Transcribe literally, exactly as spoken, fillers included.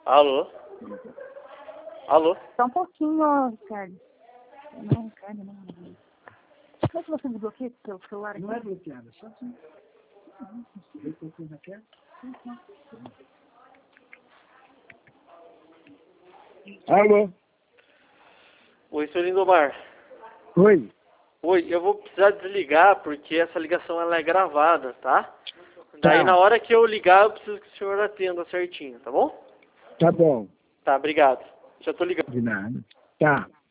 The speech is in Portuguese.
Alô? Alô? Só um pouquinho, ó, Ricardo. Não, Ricardo, não. Como é que você desbloqueia o seu celular aqui? Não é bloqueado, é só assim. Vê que eu fiz aqui. Alô? Oi, senhor Lindomar. Oi. Oi, eu vou precisar desligar porque essa ligação ela é gravada, tá? Daí Tá. na hora que eu ligar eu preciso que o senhor atenda certinho, tá bom? Tá bom. Tá, obrigado. Já tô ligando. De nada. Tá.